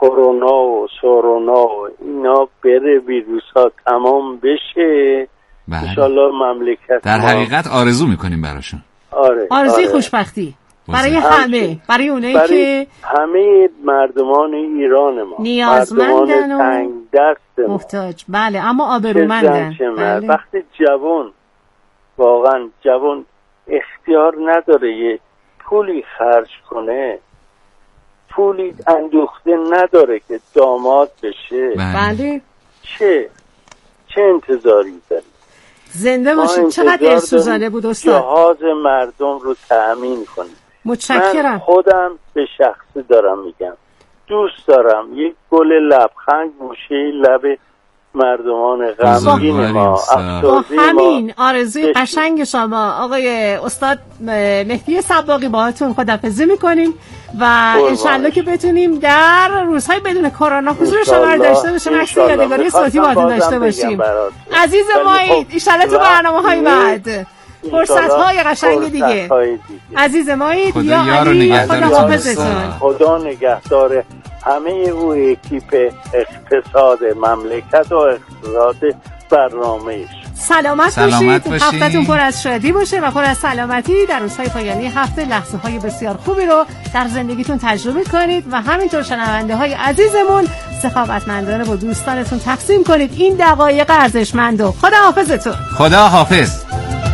کرونا و سورونا و اینا بره، ویروس ها تمام بشه. انشالله مملکت در حقیقت آرزو میکنیم براشون. آرزوی خوشبختی برای همه، برای اونایی که همه مردمان ایران ما نیازمندن و تنگ دست محتاج. بله، اما آبرومندن. بله. وقتی واقعا جوان اختیار نداره یه پولی خرج کنه، پولی اندوخته نداره که داماد بشه. بله. چه انتظاری داری؟ زنده باشید. چقدر دلسوزانه بود استاد. جهاز مردم رو تأمین کنید. متشکرم. من خودم به شخصی دارم میگم، دوست دارم یک گل لبخند گوشه لب مردمان غمگین ما، با همین آرزوی قشنگ شما آقای استاد مهدی صباغی باهاتون خداحافظی میکنیم و انشالله که بتونیم در روزهای بدون کرونا حضور شما رو داشته باشیم، عکس یادگاری صوتی باهاتون داشته باشیم. عزیز مایید، انشالله تو برنامه‌های بعد فرصت‌های قشنگ دیگه. عزیز مایید، یا علی، خداحافظتون. خدا نگهدار همه او اکیپ اقتصاد مملکت و اقتصاد برنامه‌اش. سلامت باشید. هفته‌تون پر از شادی باشه و پر از سلامتی. در روزهای پایانی هفته لحظه‌های بسیار خوبی رو در زندگیتون تجربه کنید و همینطور شنونده‌های عزیزمون سخاوتمندانه با دوستانتون تقسیم کنید این دقایق ارزشمندو. خدا حافظتون. خدا حافظ.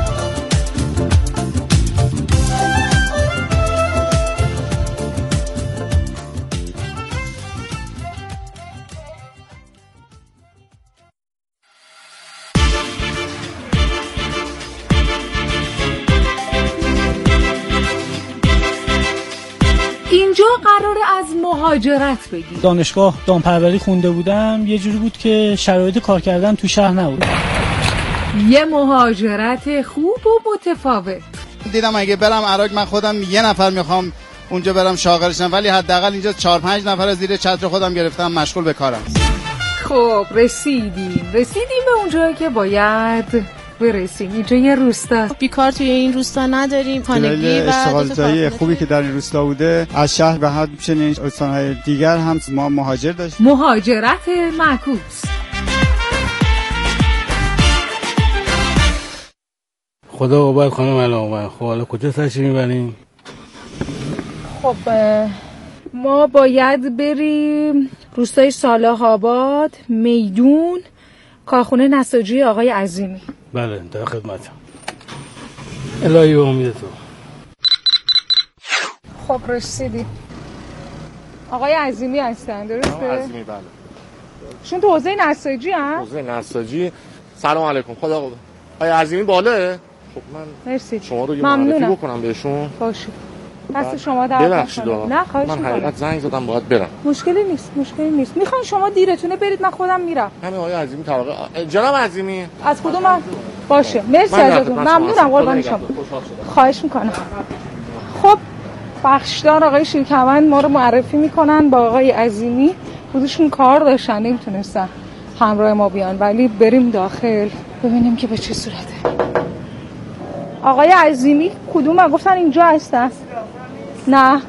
اینجا قراره از مهاجرت بگیم. دانشگاه دامپروری خونده بودم، یه جوری بود که شرایط کار کردن تو شهر نبود. یه مهاجرت خوب و متفاوت. دیدم اگه برم عراق من خودم یه نفر میخوام اونجا برم شاغلشم، ولی حداقل اینجا 4-5 نفر از زیر چتر خودم گرفتم مشغول به کارم. خب رسیدیم به اونجایی که باید برسیم. اینجا یه روستا، بیکار توی این روستا نداریم، خانگی و اشتغالزایی خوبی که در این روستا بوده. از شهر به حد چنین استان‌های دیگر هم ما مهاجر داشتیم. مهاجرت معکوس. خدا قوت خانم علامه. خب حالا کجا تشریف میبریم؟ خب ما باید بریم روستای صالح آباد، میدون، کارخونه نساجی آقای عظیمی. بله در خدمتم. الهی و امید تو. خب رسیدی. آقای عظیمی هستن درسته؟ عظیمی بله. شون تو حوزه نساجی هم؟ حوزه نساجی. سلام علیکم. خدا قوت. آقای عظیمی بالاه؟ خب من مرسی. شما رو یه معرفی بکنم بهشون. باشه. دست شما در ببخشید. نه خواهش می‌کنم. من حقیقت زنگ زدم باید برم. مشکلی نیست. میخوام شما دیرتونه برید، من خودم میرم. همین آقای عظیمی طبقه. جناب عظیمی از کدوم؟ باشه. مرسی ازتون. ممنونم قربان شما. خواهش میکنم. خب بخشدار آقای شیرکمند ما رو معرفی میکنن با آقای عظیمی. خودشون کار داشتن نمیتونستن همراه ما بیان، ولی بریم داخل ببینیم که به چه صورته. آقای عظیمی کدوم؟ گفتن اینجا هستن. نه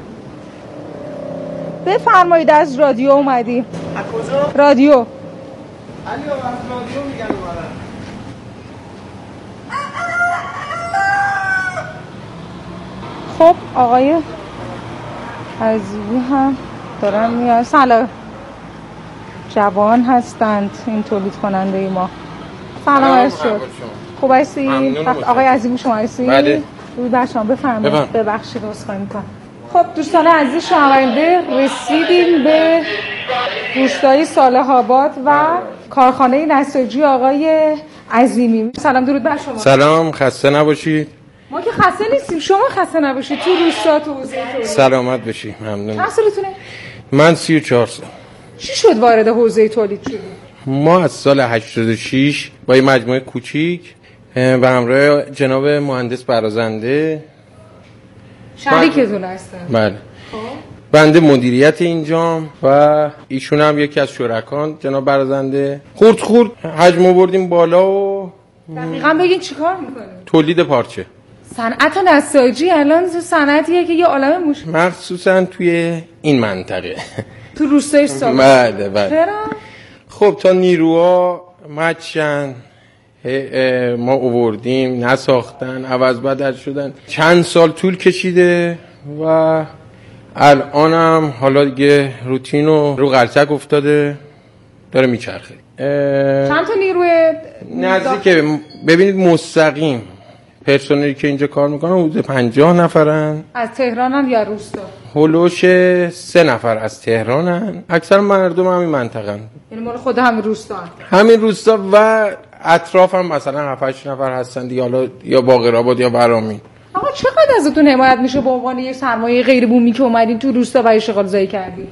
بفرمایید، از رادیو اومدیم. از کجا؟ رادیو. علی از رادیو میگن اومدن. خب آقای عزیزی هم دارن میاد. سلام. جوان هستند این تولید کننده ما. سلام عرض شد. خوب هستی؟ آقای عزیزی شما هستی؟ بله. روی بر شما بفرمایید. ببخشید عذرخواهی میکنم. خب دوستان عزیز شنونده، رسیدیم به روستای صالح آباد و کارخانه نساجی آقای عظیمی. سلام درود بر شما. سلام، خسته نباشید. ما که خسته نیستیم، شما خسته نباشید. تو روستا تو حوزه تولید سلامت باشی. ممنون. چند سالتونه؟ من 34 سال. چی شد وارد حوزه تولید شدید؟ ما از سال 86 با یه مجموعه کوچیک به همراه جناب مهندس برازنده شریکتون هستن. بله. بنده مدیریت اینجام و ایشون هم یکی از شرکان جناب برازنده خورد حجم آوردیم بالا و دقیقاً بگین چیکار میکنید؟ تولید پارچه. صنعت نساجی الان صنعتیه که یه عالمه مخصوصا توی این منطقه. تو روستای سابق؟ بله. چرا؟ خب تا نیروها مچن ما آوردیم نساختن، عوض بدل شدن، چند سال طول کشیده و الانم حالا دیگه روتین رو قرچک افتاده داره میچرخه. چند تا نیروی نزدیک ببینید مستقیم پرسنلی که اینجا کار میکنن حدود 50 نفرن. از تهرانن یا روستا؟ هلوش 3 نفر از تهرانن، اکثر مردم همین منطقه هن. یعنی مال خود همین روستا همین روستا و اطراف هم مثلا 7-8 نفر هستن دیگه، حالا یا باقرآباد یا برامین. آقا چقدر ازتون حمایت میشه به عنوان یک سرمایه غیر بومی که اومدین تو روستا و اشتغال زایی کردین؟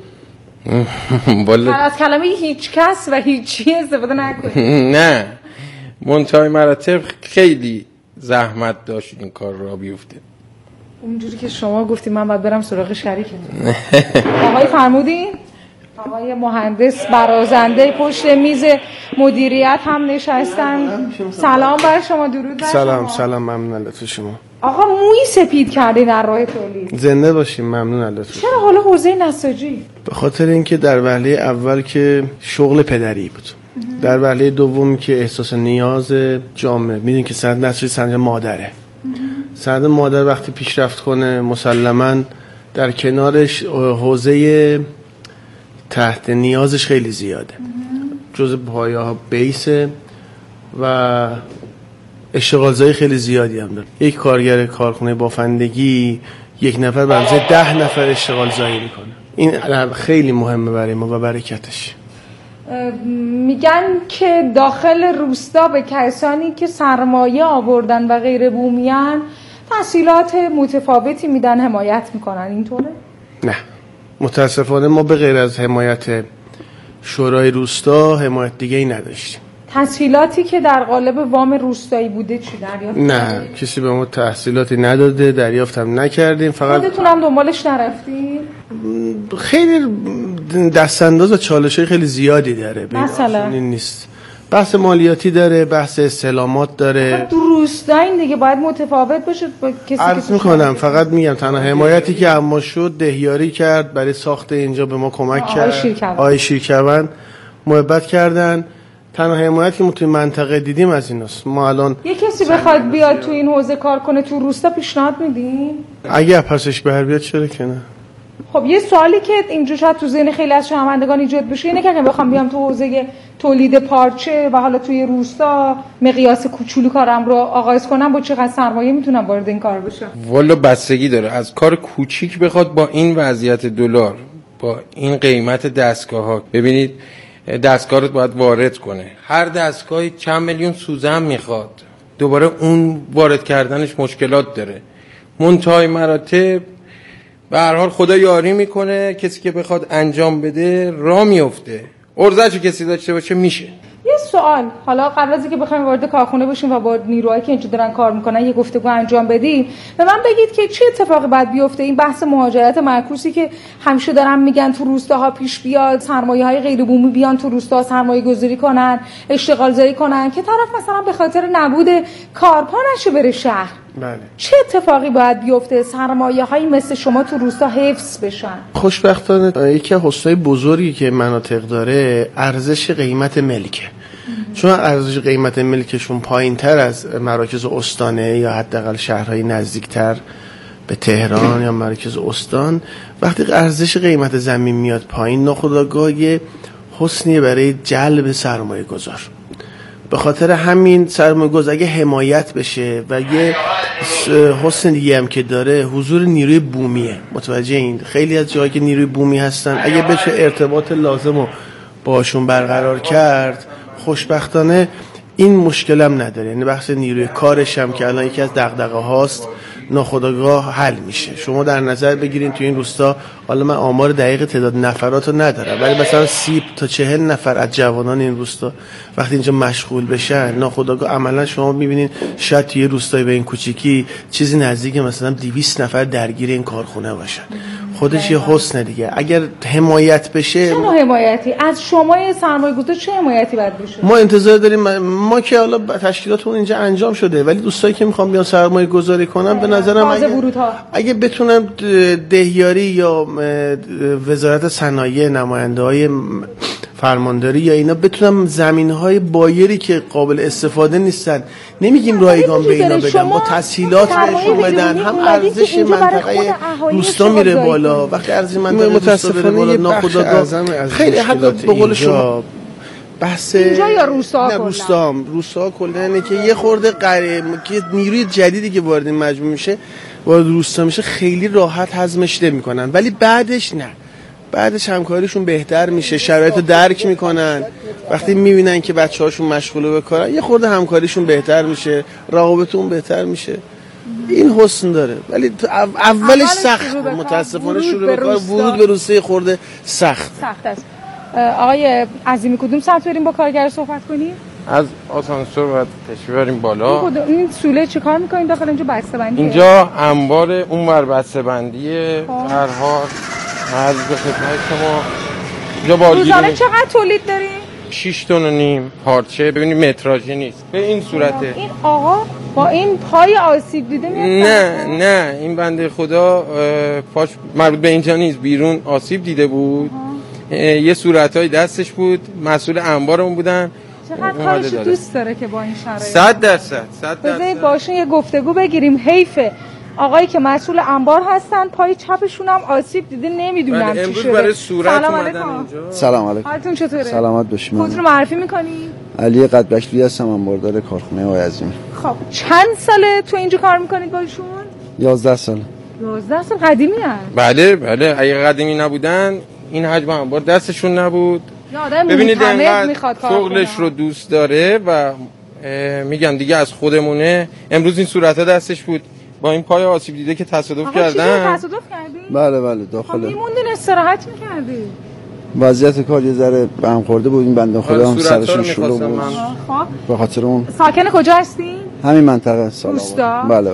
از کلمه هیچ کس و هیچی استفاده نکنید. نه منتهای مراتب خیلی زحمت داشت این کار را بیفته. اونجوری که شما گفتید من باید برم سراغ شریکتون. آقای فرمودین؟ آقای مهندس برازنده پشت میز مدیریت هم نشستن. سلام بر شما، درود بر شما. سلام ممنون لطف شما. آقا موی سپید کردین در راه تولید. زنده باشین، ممنون لطف. چرا حالا حوزه نساجی؟ به خاطر اینکه در وهله اول که شغل پدری بود، در وهله دوم که احساس نیاز جامعه، میدونین که صنعت نساجی صنعت مادره. صنعت مادر وقتی پیشرفت کنه مسلماً در کنارش حوزه تحت نیازش خیلی زیاده، جزء پایه‌ها بیسه و اشتغالزایی خیلی زیادی هم داره. یک کارگر کارخونه بافندگی 1 نفر بنظر 10 نفر اشتغالزایی میکنه. این خیلی مهمه برای ما و برکتش. میگن که داخل روستا به کسانی که سرمایه آوردن و غیر بومیان تسهیلات متفاوتی میدن، حمایت میکنن، اینطوره؟ نه متاسفانه ما به غیر از حمایت شورای روستا حمایت دیگه ای نداشتیم. تسهیلاتی که در قالب وام روستایی بوده چی دریافت؟ نه کسی به ما تسهیلاتی نداده، دریافت هم نکردیم. فقط خودتون هم دنبالش نرفتین؟ خیلی دستانداز و چالش‌های خیلی زیادی داره. مثلا این نیست. بحث مالیاتی داره، بحث استعلامات داره. تو روستا این دیگه باید متفاوت باشه با کسی عرض میکنم. فقط میگم تنها حمایتی که اما شد دهیاری کرد برای ساخت اینجا، به ما کمک کرد. آقای شیرکوان محبت کردن. تنها حمایتی که ما توی منطقه دیدیم از ایناست. ما الان یه کسی بخواد بیاد تو این حوزه کار کنه تو روستا پیشنهاد میدین؟ اگه پسش بر بیاد چرا که نه. خب یه سوالی که اینجا شاید تو ذهن خیلی از شنوندگان ایجاد بشه اینه که اگه بخوام بیام تو حوزه تولید پارچه و حالا توی روستا مقیاس کوچولو کارم رو آغاز کنم، با چقدر سرمایه میتونم وارد این کار بشم؟ والا بستگی داره. از کار کوچیک بخواد با این وضعیت دلار، با این قیمت دستگاه‌ها، ببینید دستگاه رو باید وارد کنه، هر دستگاهی چند میلیون سوزن میخواد، دوباره اون وارد کردنش مشکلات داره. منتهای مراتب به هر حال خدا یاری میکنه، کسی که بخواد انجام بده راه میفته، ارزشو کسی داشته باشه میشه. یه سوال، حالا قبل از اینکه بخوایم وارد کارخونه بشیم و با نیروهایی که اینجا دارن کار میکنن یه گفتگو انجام بدیم، به من بگید که چه اتفاقی باید بیفته این بحث مهاجرت معکوسی که همیشه دارن میگن تو روستاها پیش بیاد، سرمایه‌های غیر بومی بیان تو روستا سرمایه گذاری کنن، اشتغال زایی کنن، که طرف مثلا به خاطر نبود کارپا نشه بره شهر. بله. چه اتفاقی باید بیفته سرمایه‌هایی مثل شما تو روستا حفظ بشن؟ خوشبختانه یکی از حوزه‌های بزرگی که مناطق داره ارزش قیمت ملکه. چون ارزش قیمت ملکشون پایین‌تر از مراکز استانه یا حداقل شهرهای نزدیکتر به تهران یا مراکز استان، وقتی ارزش قیمت زمین میاد پایین ناخودآگاه یه حسنیه برای جلب سرمایه گذار. به خاطر همین سرمایه گذار اگه حمایت بشه و یه حسن دیگه هم که داره حضور نیروی بومیه. متوجه این خیلی از جاهایی که نیروی بومی هستن اگه بشه ارتباط لازم رو باشون برقرار کرد، خوشبختانه این مشکل هم نداره. یعنی بحث نیروی کارش هم که الان یکی از دغدغه هاست ناخودآگاه حل میشه. شما در نظر بگیرین تو این روستا، حالا من آمار دقیق تعداد نفرات رو ندارم، ولی مثلا 30 تا 40 نفر از جوانان این روستا وقتی اینجا مشغول بشن ناخودآگاه عملا شما میبینین شاید توی روستای به این کوچیکی چیزی نزدیک مثلا 200 نفر درگیر این کارخونه باشن. خودش یه حسنه دیگه. اگر حمایت بشه، چه حمایتی از شما سرمایه‌گذار چه حمایتی باید بشه؟ ما انتظار داریم. ما که حالا تشکیلاتمون اینجا انجام شده، ولی دوستایی که میخوام بیان سرمایه‌گذاری کنن به نظرم اگه بتونن دهیاری یا وزارت صنایع، نماینده‌های فرمانداری یا اینا بتونن زمین‌های بایری که قابل استفاده نیستن، نمیگیم رایگان به اینا بدن، با تسهیلات بهشون بدن، هم ارزش منطقه روستا میره بالا. وقتی ارزش منطقه روستا میره بالا ناخودآگاه خیلی حتی به قول شما بحث اینجا یا روستا روستا کلا که یه خورده که نیروی جدیدی که وارد مجموعه میشه، وارد روستا میشه، خیلی راحت هضمش نمی‌کنن، ولی بعدش نه، بعدش همکاریشون بهتر میشه، شرایط رو درک میکنن، وقتی میبینن که بچه‌هاشون مشغوله به کارن یه خورده همکاریشون بهتر میشه، رقابتون بهتر میشه. این حسن داره، ولی اولش سخت، متاسفانه شروع به کار ورود به روسیه خورده سخت است. آقای عظیمی کدوم سمت بریم با کارگر صحبت کنیم؟ از آسانسور باید تشریف بریم بالا. این سوله چه کار میکنین داخل اینجا؟ بسته‌بندی اینجا انبار اونور بسته‌بندیه. هر حال عرض به خدمت شما اینجا بارگیری روزانه چقدر تولید داریم؟ 6 تن و نیم پارچه. ببینید متراژی نیست، به این صورته. این آقا با این پای آسیب دیده میاد؟ نه این بنده خدا پاش مربوط به اینجا نیست، بیرون آسیب دیده بود. یه صورتای دستش بود، مسئول انبارمون بودن. چقدر کارش دوست داره که با این شرایط 100% بذارید باشون یه گفتگو بگیریم. حیفه آقایی که مسئول انبار هستن پای چپشون هم آسیب دیده، نمیدونم چی شده. برای صورت اومدن اینجا. سلام علیکم. حالتون چطوره؟ سلامت باشید. خودتون رو معرفی میکنی؟ علی قدبشلی هستم، انباردار کارخونه آقای عظیمی. خب چند ساله تو اینجا کار میکنید باشون؟ 11 سال. 11 سال قدیمی هست؟ بله اگه قدیمی نبودن این حجم انبار دستشون نبود. ببینید اینقدر شغلش رو دوست داره و میگم دیگه از خودمونه. امروز این صورت‌ها دستش بود با این پای آسیب دیده که تصادف کردن. تصادف کردی؟ بله داخل. میموندین استراحت میکردی؟ وضعیت کار یه ذره به هم خورده بود، این بنده خدا هم سرشون شلوغ بود. به خاطر اون. ساکن کجا هستین؟ همین منطقه روستا. بله.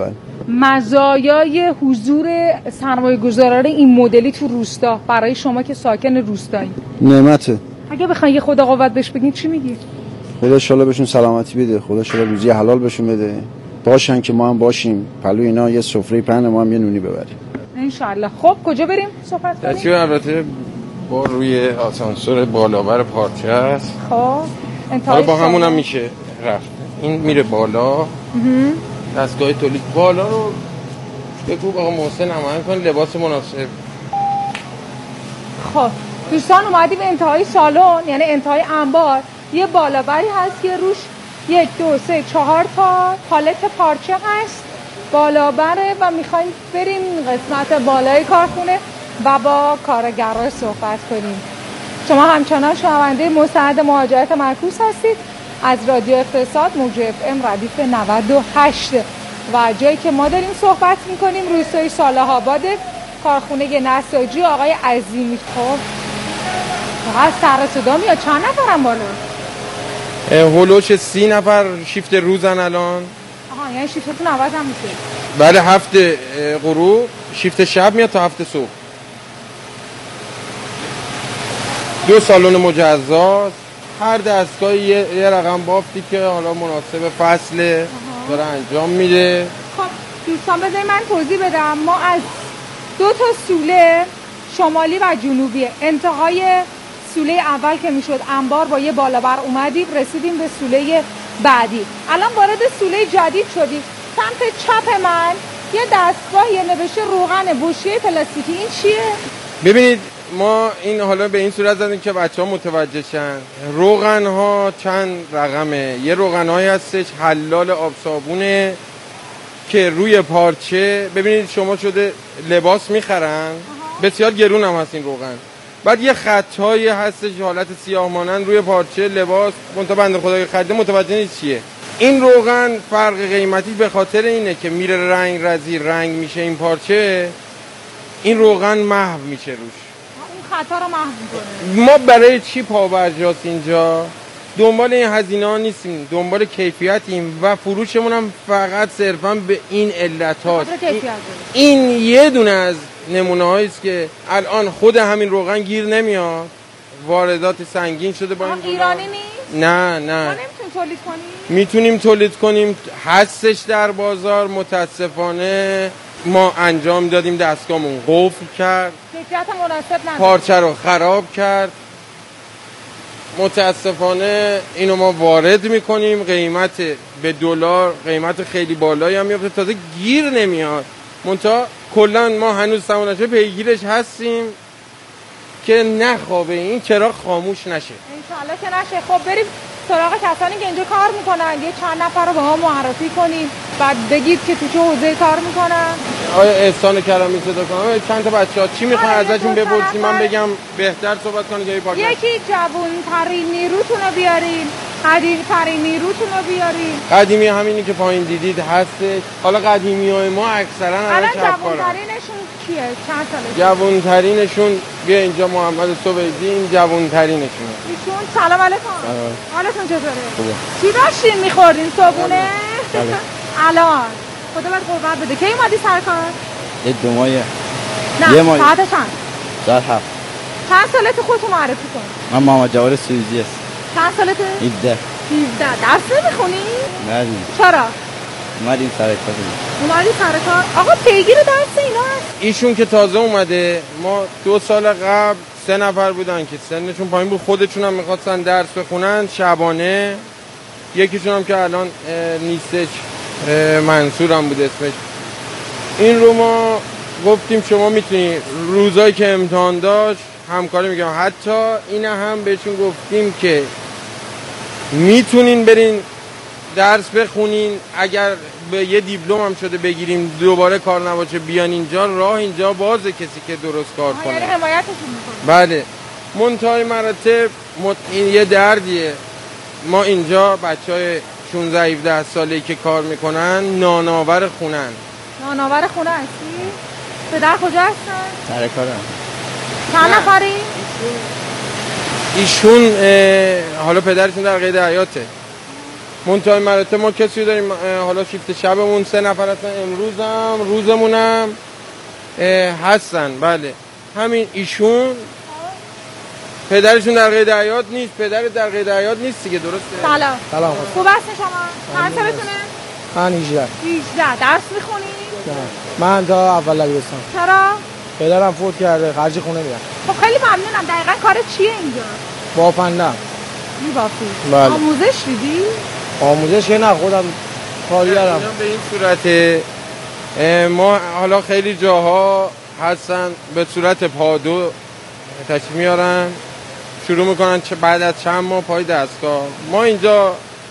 مزایای حضور سرمایه‌گذاران این مدلی تو روستا برای شما که ساکن روستایی نعمته. اگه بخواید یه خدا قوت بهش بگین چی میگی؟ خدا ان شاءالله بهشون سلامتی بده، خدا ان شاءالله روزی حلال بهشون بده، باشن که ما هم باشیم پلو اینا، یه سفره پهن ما هم یه نونی ببریم ان شاءالله. خب کجا بریم صحبت کنیم؟ دستیو البته با روی آسانسور بالابر پارچه است. خب انتهای با همون هم میشه رفت. این میره بالا. دستگاه تولید بالا رو بگو آقا محسن نماین کن، لباس مناسب. خب دوستان اومدیم انتهای سالن، یعنی انتهای انبار. یه بالابری هست که روش 1 2 3 4 تا پالت پارچه هست، بالابره و میخوایم بریم قسمت بالای کارخونه و با کارگرها صحبت کنیم. شما همچنان شنونده مستند مهاجرت معکوس هستید از رادیو اقتصاد موج FM ردیف 98 و جایی که ما داریم صحبت میکنیم روستای صالح آباد، کارخونه نساجی آقای عظیمی. خب فقط سر صدا میاد. چند نفرم بالا؟ هولوش 30 نفر شیفت روزن الان. یعنی شیفتتون عوض هم میشه؟ بله 7 غروب شیفت شب میاد تا 7 صبح. 2 سالن مجزاست. هر دستگاهی یه رقم بافتی که حالا مناسب فصل داره انجام میده. خب دوستان بذارید من توضیح بدم. ما از 2 تا سوله شمالی و جنوبی، انتهای سوله اول که میشد انبار با یه بالابر اومدیم رسیدیم به سوله بعدی. الان وارد سوله جدید شدیم. سمت چپ من یه دستگاه یه نوشته روغن بوشیه پلاستیکی. این چیه؟ ببینید ما این حالا به این صورت زدیم که بچه‌ها متوجه شن. روغن ها چند رقمه. یه روغن هایی هستش حلال آب صابونه که روی پارچه، ببینید شما شده لباس میخرن بسیار گرون هم هست این روغن، بعد یه خطایی هستش حالت سیاه مانند روی پارچه لباس، منتها بنده خدای خریده متوجه نیست چیه. این روغن فرق قیمتی به خاطر اینه که میره رنگ رزی رنگ میشه این پارچه، این روغن محو میشه روش. این خطا رو محو میکنه. ما برای چی پابرجاست اینجا؟ دنبال این هزینه ها نیستیم، دنبال کیفیتیم و فروشمون هم فقط صرفا به این علت هاست. این یه دونه از نمونه هایی است که الان خود همین روغن گیر نمیاد، واردات سنگین شده با این ایرانی نیست؟ نه نمیتونیم تولید کنیم؟ میتونیم تولید کنیم، هستش در بازار. متاسفانه ما انجام دادیم، دستگاهمون قفل کرد، کیفیت مناسب نداره، پارچه رو خراب کرد. متاسفانه اینو ما وارد میکنیم، قیمت به دلار قیمت خیلی بالایی هم میفته، تازه گیر نمیاد. منتها کلا ما هنوز سمانشه پیگیرش هستیم که نخوابه، این چراغ خاموش نشه. انشالله که نشه. خب بریم سراغ کسانی که اینجا کار میکنن، یه چند نفر رو به ما معرفی کنیم، بعد بگید که تو چه حوزه کار میکنن. آیا احسان کرامی صدا کنم؟ چند تا بچه‌ها چی میخوان ازشون بپرسیم؟ من بگم بهتر صحبت کنید یا پاک؟ یکی جوان‌ترین نیروتون رو بیارین، قدیمی‌ترین نیروتون رو بیارین. قدیمی همینی که پایین دیدید هستش. حالا قدیمی‌های ما اکثرا الان جوان‌ترینشون کیه؟ چند سالشه؟ جوان‌ترینشون بیا اینجا، محمد صبحی، این جوان‌ترینشونه. ایشون سلام علیکم. حالتون چطوره؟ خوبه. چی داشتین می‌خوردین صبحونه؟ بله. الان خدا بهت قوت بده. کی اومدی سر کار؟ یه 2 ماه. نه، ساعت چند؟ ساعت 7. چند سالته خودتو معرفی کن. من محمد جواد سوزی هستم. چند سالته؟ 17. 17. درس نمیخونی؟ نه. چرا؟ اومدیم سر کار. اومدی سر کار؟ آقا پیگیر درس اینا هست؟ ایشون که تازه اومده، ما 2 سال قبل 3 نفر بودن که سنشون پایین بود، خودشون هم میخواستن درس بخونن شبانه. یکیشون هم که الان نیستش، منصور هم بود اسمش. این رو ما گفتیم شما میتونی روزایی که امتحان داشت همکاری میکنم. حتی این هم بهشون گفتیم که میتونین برین درس بخونین، اگر به یه دیپلم هم شده بگیریم دوباره کار نباشه بیان اینجا، راه اینجا بازه کسی که درست کار کنه. یعنی حمایتشون میکنه. بله. منتهای مراتب این یه دردیه. ما اینجا بچهای 16-17 ساله‌ای که کار میکنن نانآور خونن. نانآور خونه هستی؟ پدر کجا هستن؟ سر کارم. چند نفری؟ ایشون حالا پدرشون در قید حیاته. منتهای مراتب ما کسی داریم، حالا شیفت شبمون 3 نفر هستن، امروز هم روزمونم هستن. بله همین ایشون پدرشون در قید حیات نیست. پدر در قید حیات نیست دیگه، درسته؟ سلام. خوب هستین شما؟ چند سالتونه؟ من 18. 18. درس میخونی؟ نه. من تا اول دبیرستان. چرا؟ پدرم فوت کرده، خرج خونه میدم. خب خیلی ممنونم. دقیقاً کار چیه اینجا؟ بافندم. میبافی؟ بله. آموزش دیدی؟ آموزش که نه، خودم کارگرم. به این صورت ما حالا خیلی جاها هستن به صورت پادو تشریف میارن، شروع میکنن بعد از چند ماه پای دستگاه. ما اینجا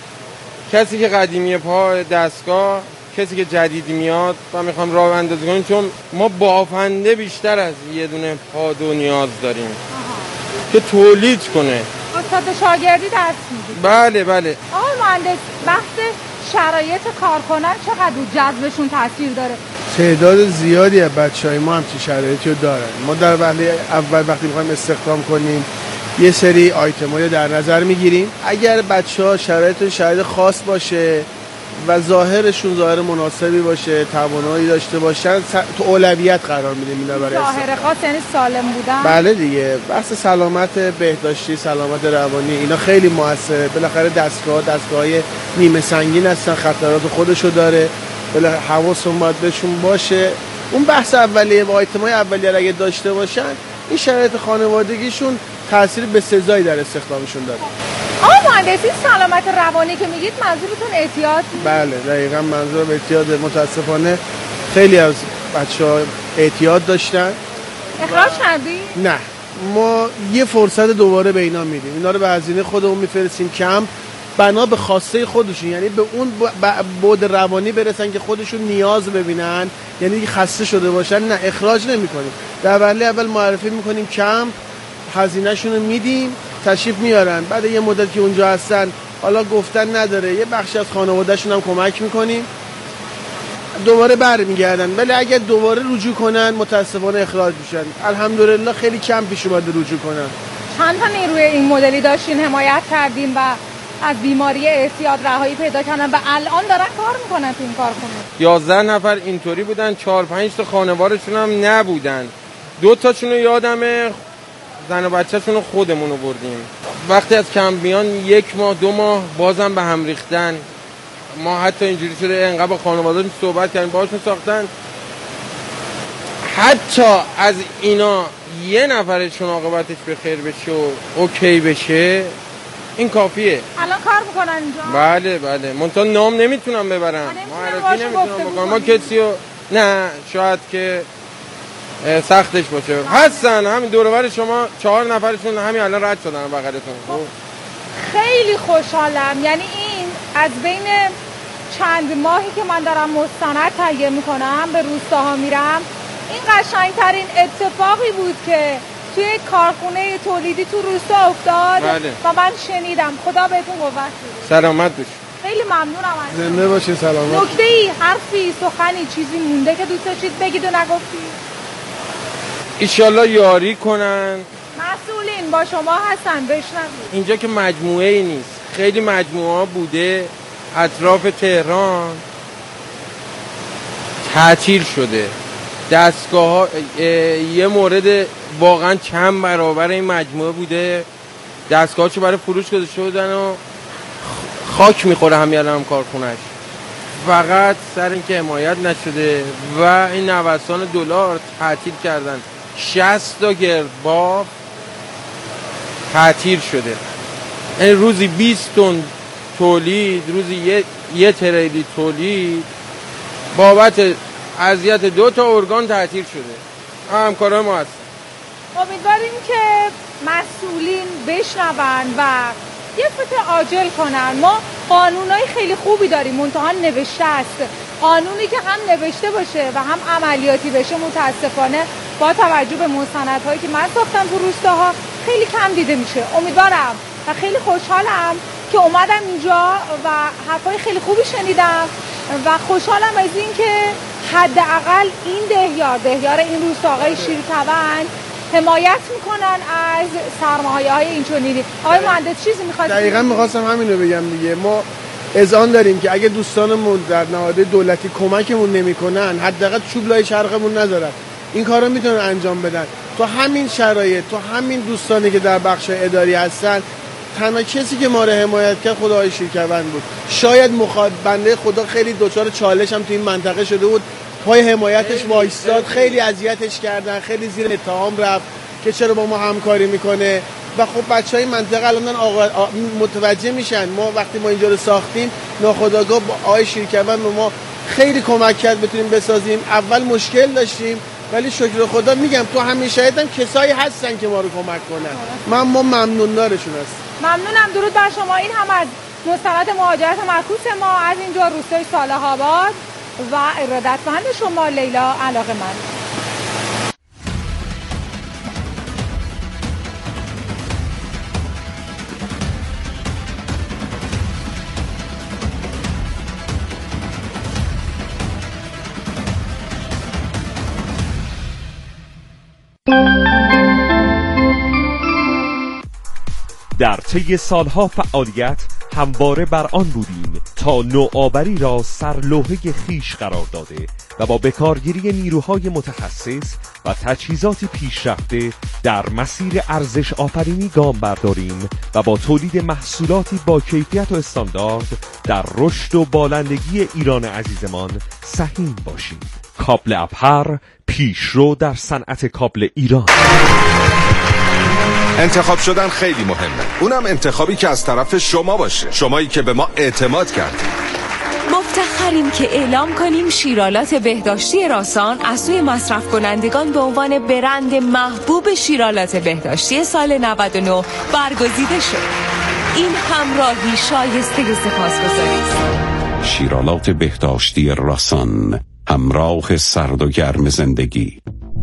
کسی که قدیمی پای دستگاه، کسی که جدید میاد و میخوام راه اندازی کنیم، چون ما بافنده بیشتر از یه دونه پادو نیاز داریم که تولید کنه. استاد شاگردی درس میدی؟ بله بله. آقای مهندس، بحث شرایط کار کنن چقدر رو جذبشون تاثیر داره؟ تعداد زیادی از بچهای ما همچین شرایطی رو دارن. ما در اول وقتی میخوایم استخدام کنیم یه سری آیتم‌ها در نظر میگیریم. اگر بچه‌ها شرایط خاص باشه و ظاهرشون ظاهر مناسبی باشه، توانایی داشته باشن، تو اولویت قرار میدیم اینا برای ظاهر خاص یعنی سالم بودن. بله دیگه، بحث سلامت بهداشتی، سلامت روانی، اینا خیلی موثره. بالاخره دستگاه‌های نیمه سنگین هستن، خطرات خودشو داره، بالاخره حواسمون باید بهشون باشه. اون بحث اولیه و آیتم‌های اولیه اگه داشته باشن، این شرایط خانوادگیشون تاثیر به سزایی در استخدامشون داره. آقای مهندسی، سلامت روانی که میگید منظورتون اعتیاد؟ بله دقیقاً منظورم اعتیاد. متاسفانه خیلی از بچه‌ها اعتیاد داشتن. اخراج کردی؟ نه، ما یه فرصت دوباره به اینا میدیم. اینا رو به هزینه خودمون میفرستیم کمپ، بنا به خواسته خودشون، یعنی به اون بعد روانی برسن که خودشون نیاز ببینن، یعنی خسته شده باشن. نه، اخراج نمی‌کنیم. در وهله اول معرفی می‌کنیم کمپ، هزینه‌شون رو میدیم، تشریف میارن. بعد یه مدت که اونجا هستن، حالا گفتن نداره، یه بخشی از خانواده‌شون هم کمک می‌کنیم، دوباره برمیگردن. ولی اگه دوباره رجوع کنن متاسفانه اخراج میشن. الحمدلله خیلی کم پیش اومده رجوع کنن. چند تا نیروی این مدلی داشتین حمایت کردین و از بیماری اعتیاد رهایی پیدا کردن و الان دارن کار میکنن تو این کارخونه. 11 نفر اینطوری بودن، 4-5 تا خانوارشون هم نبودن. 2 تاشونو یادمه، زن و بچه‌شونو خودمونو بردیم. وقتی از کم بیان 1 ماه 2 ماه بازم به هم ریختن. ما حتی اینجوری شده انقدر با خانواده‌شون صحبت کردیم، باهاشون ساختن. حتی از اینا 1 نفرشون عاقبتش به خیر بشه و اوکی بشه، این کافیه. الان کار میکنن اینجا؟ بله منتها نام نمیتونم ببرم، معرفی نمیتونم بکنم. ما کسیو نه، شاید که سختش باشه. هستن همین دور و بر شما 4 نفرشون همین الان رد شدن بغلتون. خیلی خوشحالم. یعنی این از بین چند ماهی که من دارم مستند تهیه میکنم به روستاها میرم، این قشنگترین اتفاقی بود که توی کارخونه تولیدی تو روستا افتاد. بله. و من شنیدم. خدا بهتون قوت بده. سلامت باشید. خیلی ممنونم از زنده باشین. سلامت. نکته‌ای، حرفی، سخنی، چیزی مونده که دوست داشتید بگید و نگفتید؟ ایشالله یاری کنن. مسئولین با شما هستن، بشنوید. اینجا که مجموعه ای نیست، خیلی مجموعه ها بوده اطراف تهران تعطیل شده. دستگاه ها یه مورد واقعا چند برابر این مجموعه بوده، دستگاهاشو برای فروش گذاشته بودن و خاک میخوره همین الان کارخونه‌اش، فقط سر اینکه حمایت نشده و این نوسان دلار تعطیل کردن. 60 تا گردباف تعطیل شده. یعنی روزی 20 تن تولید، روزی یه تریلی تولید بابت اذیت 2 تا ارگان تعطیل شده. همکارای ما هست. امیدواریم که مسئولین بشنون و یه فکر عاجل کنن. ما قانونای خیلی خوبی داریم، منتها نوشته است. قانونی که هم نوشته باشه و هم عملیاتی بشه متاسفانه با توجه به مستندهایی که من ساختم تو روستاها خیلی کم دیده میشه. امیدوارم و خیلی خوشحالم که اومدم اینجا و حرفای خیلی خوبی شنیدم و خوشحالم از این که حداقل این دهیار این روستاهای شیرکوند حمایت میکنن از سرمایه‌های اینچنینی. آقای مهندس چیزی می‌خواید؟ دقیقاً می‌خواستم همین رو بگم دیگه. ما اذعان داریم که اگه دوستانمون در نهادهای دولتی کمکمون نمیکنن، حداقل چوب لای چرخمون نذارن، این کارا میتونن انجام بدن. تو همین شرایط، تو همین دوستانی که در بخش اداری هستن، تنها کسی که ما رو حمایت کرد خدای شیرکوند بود. شاید بنده خدا خیلی دچار چالش هم تو این منطقه شده بود، پای حمایتش وایستاد. خیلی اذیتش کردن، خیلی زیر اتهام رفت که چرا با ما همکاری میکنه و خب بچهای منطقه الان متوجه میشن. ما وقتی ما اینجا رو ساختیم ناخودآگاه با آقای شیرکوند ما خیلی کمک کرد بتونیم بسازیم. اول مشکل داشتیم ولی شکر خدا میگم تو همین شاید هم کسایی هستن که ما رو کمک کنن. ما ممنون دارشون هست. ممنونم. درود بر شما. این هم از مستند مهاجرت معکوس ما از اینجا روستای صالح آباد و ارادتمند شما لیلا علاقه‌مند. در طی سالها فعالیت همواره بر آن بودیم تا نوآوری را سرلوحه خویش قرار داده و با بکارگیری نیروهای متخصص و تجهیزات پیشرفته در مسیر ارزش آفرینی گام برداریم و با تولید محصولاتی با کیفیت و استاندارد در رشد و بالندگی ایران عزیزمان سهیم باشیم. کابل ابهر، پیشرو در صنعت کابل ایران. انتخاب شدن خیلی مهمه، اونم انتخابی که از طرف شما باشه، شمایی که به ما اعتماد کردید. مفتخریم که اعلام کنیم شیرالات بهداشتی راسان از سوی مصرف کنندگان به عنوان برند محبوب شیرالات بهداشتی سال 99 برگزیده شد. این همراهی شایسته سپاسگزاری است. شیرالات بهداشتی راسان، همراه سرد و گرم زندگی.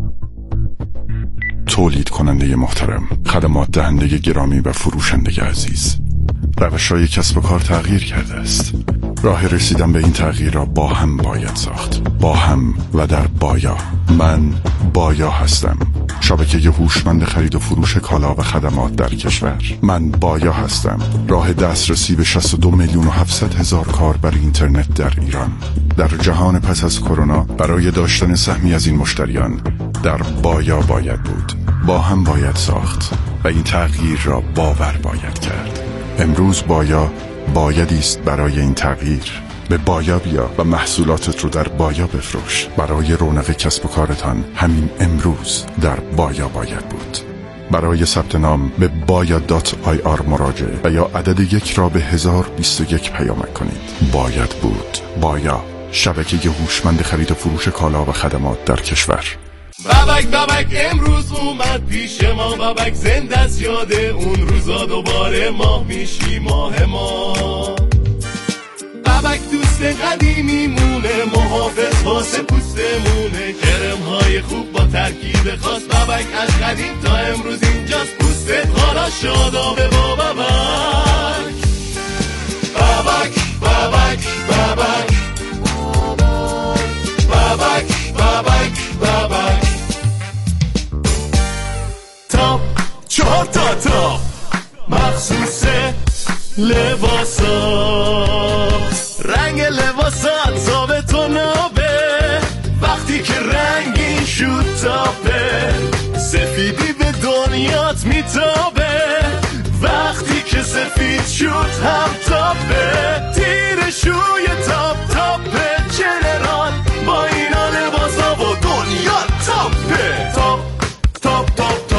تولید کننده محترم، خدمات دهنده گرامی و فروشنده عزیز، روش‌های کسب و کار تغییر کرده است. راه رسیدن به این تغییر را با هم باید ساخت، با هم و در بایا. من بایا هستم، شبکه هوشمند خرید و فروش کالا و خدمات در کشور. من بایا هستم، راه دسترسی به 62,700,000 کاربر اینترنت در ایران. در جهان پس از کرونا برای داشتن سهمی از این مشتریان در بایا باید بود، با هم باید ساخت و این تغییر را باور باید کرد. امروز بایا بایدی است برای این تغییر. به بایا بیا و محصولاتت رو در بایا بفروش. برای رونق کسب و کارتان همین امروز در بایا باید بود. برای ثبت نام به baya.ir مراجعه و یا عدد 1 را به 1021 پیامک کنید. باید بود. بایا، شبکه هوشمند خرید و فروش کالا و خدمات در کشور. بابک امروز اومد پیش ما. بابک زنده از یاده اون روزا، دوباره ماه میشی ماه ما. بابک دوست قدیمی مونه، محافظ واسه پوستمونه. کرم‌های خوب با ترکیب خاص. بابک از قدیم تا امروز اینجاست، پوستت حالا شادابه با بابک. بابک بابک بابک بابک بابک بابک. تاپ 4 تا تاپ مخصوص لباسات، رنگ لباسات ثابت و نابه. وقتی که رنگین شد تاپه، سفیدی به دنیات میتابه. وقتی که سفید شد هم تاپه، تیرشوی تاپه. جنرال با اینا لباسا و دنیا تاپه. تاپ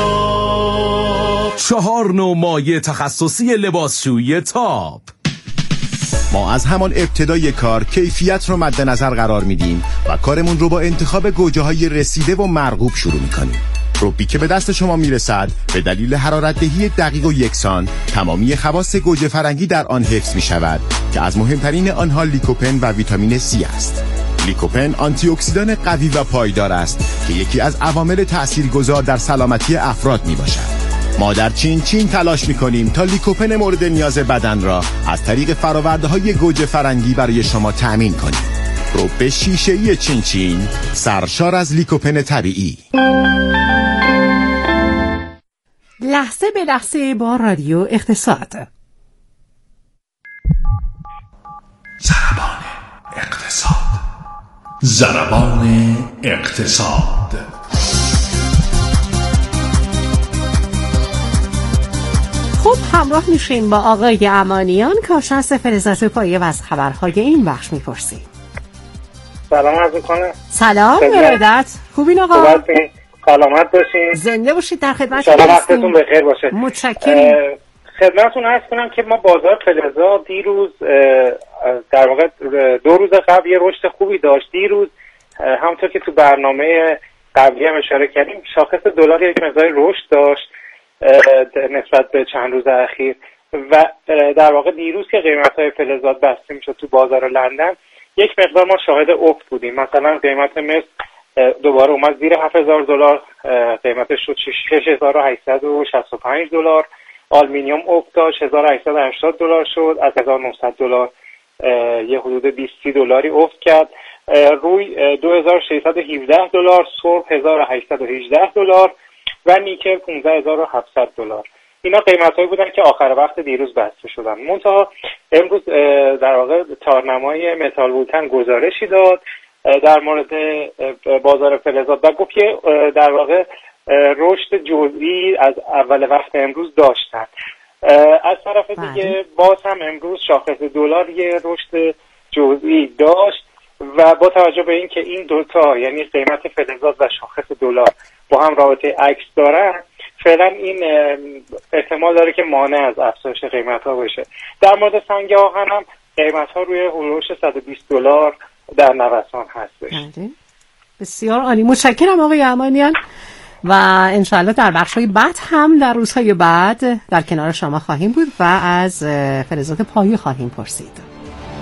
4 نوع مایع تخصصی لباسشویی تاپ. ما از همان ابتدای کار کیفیت رو مد نظر قرار میدیم و کارمون رو با انتخاب گوجه‌های رسیده و مرغوب شروع میکنیم. روبی که به دست شما میرسد به دلیل حرارت‌دهی دقیق و یکسان تمامی خواص گوجه فرنگی در آن حفظ میشود که از مهمترین آنها لیکوپن و ویتامین C است. لیکوپن آنتی اکسیدان قوی و پایدار است که یکی از عوامل تاثیرگذار در سلامتی افراد میباشد. ما در چین تلاش میکنیم تا لیکوپن مورد نیاز بدن را از طریق فرآورده‌های گوجه فرنگی برای شما تأمین کنیم. روب شیشه‌ای چین سرشار از لیکوپن طبیعی. لحظه به لحظه با رادیو اقتصاد. ضربان اقتصاد. خب همراه میشیم با آقای امانیان، کارشناس فلزات پایه و از خبرهای این بخش میپرسیم. سلام عرض میکنم. سلام ارادت. خوبین آقا؟ سلامت باشین. زنده باشید، در خدمت شما. وقتتون بخیر باشه. متشکرم. خدمتتون عرض کنم که ما بازار فلزات دیروز در واقع 2 روز قبل یه رشد خوبی داشت. دیروز همونطور که تو برنامه قبلی هم اشاره کردیم، شاخص دلار یک مقدار رشد داشت نسبت به چند روز اخیر و در واقع دیروز که قیمت‌های فلزات بسته میشد تو بازار لندن، یک مقدار ما شاهد افت بودیم. مثلا قیمت مس دوباره اومد زیر $7,000، قیمتش شد $6,865. آلومینیوم افت داشت، $1,880 شد، از $1,900 یه حدود $20 افت کرد. روی $2,617، سرب $1,818 و نیکل $15,700. اینا قیمت‌هایی بودن که آخر وقت دیروز بسته شدن. منتها امروز در واقع تارنمای متال بولتن گزارشی داد در مورد بازار فلزات و گفت که در واقع رشد جزئی از اول وقت امروز داشتن. از طرف دیگه باز هم امروز شاخص دلار یه رشد جزئی داشت و با توجه به اینکه این دوتا یعنی قیمت فلزات و شاخص دلار با هم رابطه عکس دارن، فعلا این احتمال داره که مانع از افزایش قیمت ها بشه. در مورد سنگ آهن هم قیمت ها روی هولوش $120 در نوسان هستش. بسیار عالی، متشکرم آقای امانیان و انشاءالله در بخش‌های بعد هم در روزهای بعد در کنار شما خواهیم بود و از فلزات پایه خواهیم پرسید.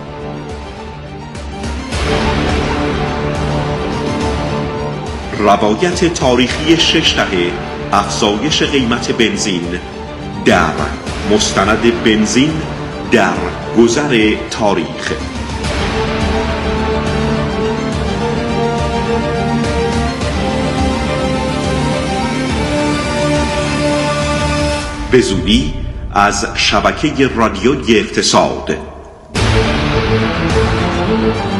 روایت تاریخی 6 دهه افزایش قیمت بنزین در مستند بنزین در گذر تاریخ. به زودی از شبکه رادیوی اقتصاد.